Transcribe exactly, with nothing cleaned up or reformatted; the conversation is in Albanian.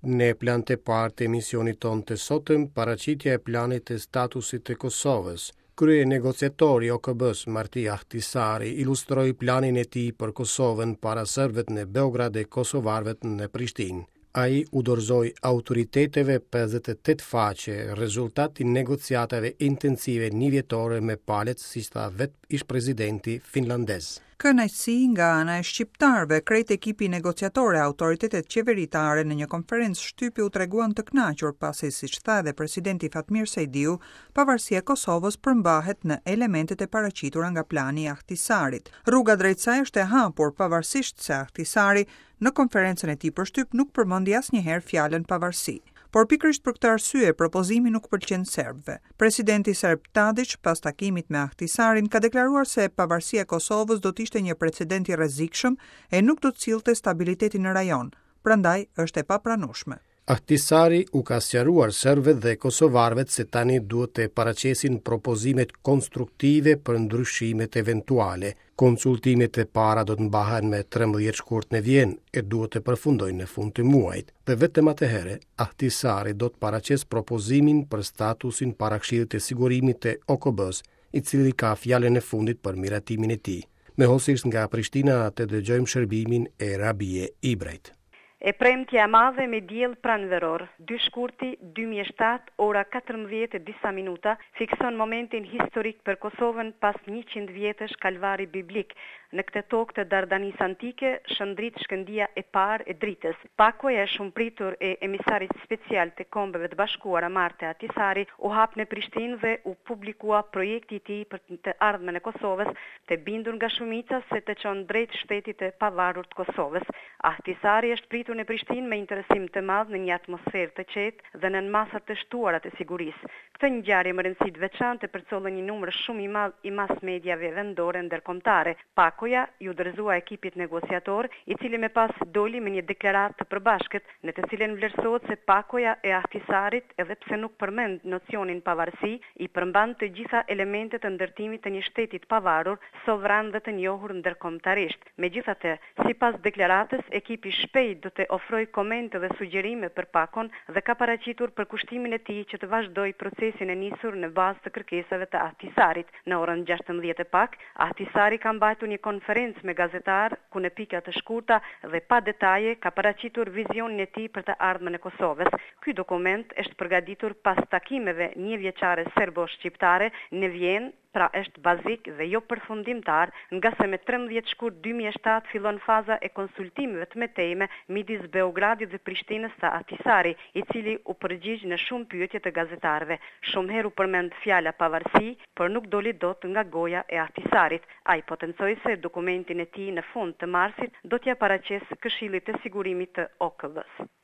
Në plan të parë të emisionit tonë të sotëm, paraqitja e planit të statusit të Kosovës. Krye negociatori O K B-s Marti Ahtisari ilustroi planin e tij për Kosovën para serbëve në Beograd dhe kosovarëve në Prishtinë. Ai u dorëzoi autoriteteve pesëdhjetë e tetë faqe rezultati negociatave intensive njëvjetore me palët, si tha vetë ish presidenti finlandez. Kënaqësi nga ana e shqiptarëve, krejt ekipi negociatore e autoritetet qeveritare në një konferencë shtypi u treguan të kënaqur pasi, siç tha edhe presidenti Fatmir Sejdiu, pavarësia e Kosovës përmbahet në elementet e paraqitura nga plani i Ahtisarit. Rruga drejt saj është e hapur, pavarësisht se Ahtisari në konferencën e tij për shtyp nuk përmendi asnjëherë fjalën pavarësi. Por pikërisht për këtë arsye, propozimi nuk pëlqen serbëve. Presidenti serb Tadić, pas takimit me Ahtisarin, ka deklaruar se pavarësia e Kosovës do të ishte një precedent i rrezikshëm e nuk do të sillte stabilitetin në rajon. Prandaj është e papranueshme. Ahtisari u ka sqaruar serbëve dhe kosovarëve se tani duhet të paraqesin propozimet konstruktive për ndryshimet eventuale. Konsultimet e para do të mbahen me trembëdhjetë shkurt në Vjenë e duhet të përfundojnë në fund të muajit. Dhe vetëm atëherë, Ahtisari do të paraqes propozimin për statusin para Këshillit të Sigurimit të O K B-s, i cili ka fjalën e fundit për miratimin e tij. Me hosisht nga Prishtina të dëgjojmë shërbimin e Rabie Ibrajt. E premtja e madhe me diell pranveror, dy shkurti dy mijë e shtatë, ora katërmbëdhjetë e disa minuta, fikson momentin historik për Kosovën pas njëqind vjetësh kalvari biblik. Në këtë tokë të Dardanis antike, shëndrit shkëndia e parë e dritës. Pakoja e shumë pritur e emisarit special të Kombeve të Bashkuara Marte Ahtisari u hap në Prishtinë dhe u publikua projekti i tij për të ardhmen e Kosovës, të bindur nga shumica se të çon drejt shtetit të pavarur të Kosovës. Ahtisari është pritur në Prishtinë me interesim të madh në një atmosferë të qetë dhe në masa të shtuara të sigurisë. Këtë ngjarje më rëndësi të veçantë përcollën një numër shumë i madh i mas mediave vendore ndërkombëtare. Pakoja ju dorëzua ekipit negociator, i cili më pas doli me një deklaratë të përbashkët, në të cilën vlerësohet se Pakoja e Ahtisarit, edhe pse nuk përmend nocionin pavarësi, i përmban të gjitha elementet të ndërtimit të një shteti të pavarur, sovran dhe të njohur ndërkombëtarisht. Megjithatë, sipas deklaratës, ekipi shpejt do të ofrojë komente dhe sugjerime për Pakon dhe ka paraqitur përkushtimin e tij që të vazhdojë procesin e nisur në bazë të kërkesave të Ahtisarit. Në orën gjashtëmbëdhjetë pak, Ahtisari ka mbajtur një konferencë me gazetar ku në pika të shkurta dhe pa detaje ka paraqitur vizionin e tij për të ardhmen e Kosovës. Ky dokument është përgatitur pas takimeve njëvjeçare serbo-shqiptare në Vjenë, pra është bazik dhe jo përfundimtar, nga se me trembëdhjetë shkurt dy mijë e shtatë fillon faza e konsultimeve të mëtejme midis Beogradit dhe Prishtinës së Ahtisari, i cili u përgjigj në shumë pyetje të gazetarëve. Shumë herë u përmend fjala pavarësi, por nuk doli dot nga goja e Ahtisarit. Ai potencoi se dokumentin e tij në fund të marsit do t'ja paraqesë Këshillit të Sigurimit të O K B-s.